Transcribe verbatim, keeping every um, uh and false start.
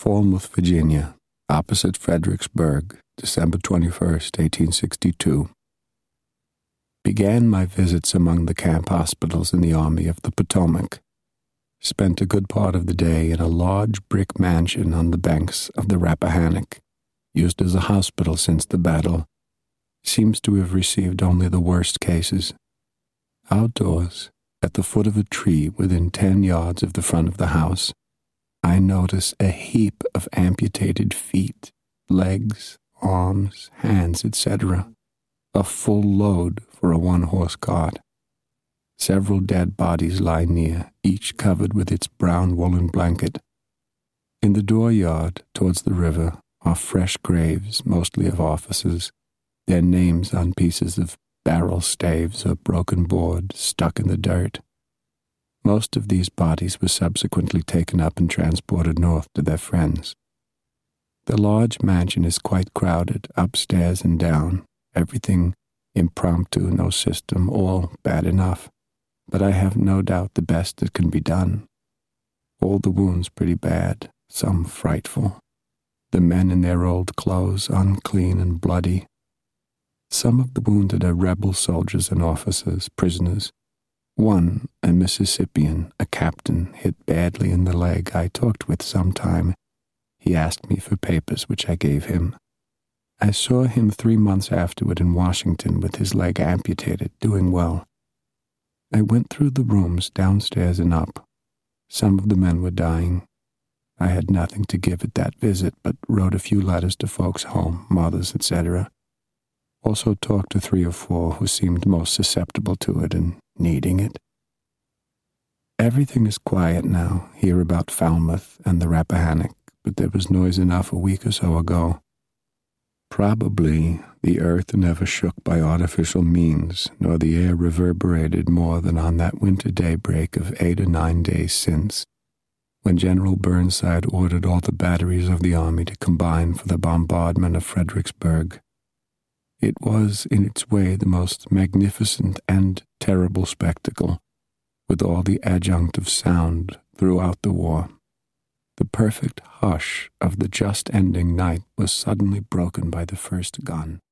Falmouth, Virginia, opposite Fredericksburg, December twenty-first, eighteen sixty-two. Began my visits among the camp hospitals in the Army of the Potomac. Spent a good part of the day in a large brick mansion on the banks of the Rappahannock, used as a hospital since the battle. Seems to have received only the worst cases. Outdoors, at the foot of a tree within ten yards of the front of the house, I notice a heap of amputated feet, legs, arms, hands, et cetera, a full load for a one-horse cart. Several dead bodies lie near, each covered with its brown woolen blanket. In the dooryard, towards the river, are fresh graves, mostly of officers, their names on pieces of barrel staves or broken board stuck in the dirt. Most of these bodies were subsequently taken up and transported north to their friends. The large mansion is quite crowded, upstairs and down, everything impromptu, no system, all bad enough, but I have no doubt the best that can be done. All the wounds pretty bad, some frightful. The men in their old clothes, unclean and bloody. Some of the wounded are rebel soldiers and officers, prisoners. One, a Mississippian, a captain, hit badly in the leg, I talked with some time. He asked me for papers, which I gave him. I saw him three months afterward in Washington with his leg amputated, doing well. I went through the rooms, downstairs and up. Some of the men were dying. I had nothing to give at that visit, but wrote a few letters to folks home, mothers, et cetera. Also talked to three or four who seemed most susceptible to it and needing it. Everything is quiet now, here about Falmouth and the Rappahannock, but there was noise enough a week or so ago. Probably the earth never shook by artificial means, nor the air reverberated more than on that winter daybreak of eight or nine days since, when General Burnside ordered all the batteries of the army to combine for the bombardment of Fredericksburg. It was, in its way, the most magnificent and terrible spectacle, with all the adjunct of sound throughout the war. The perfect hush of the just ending night was suddenly broken by the first gun.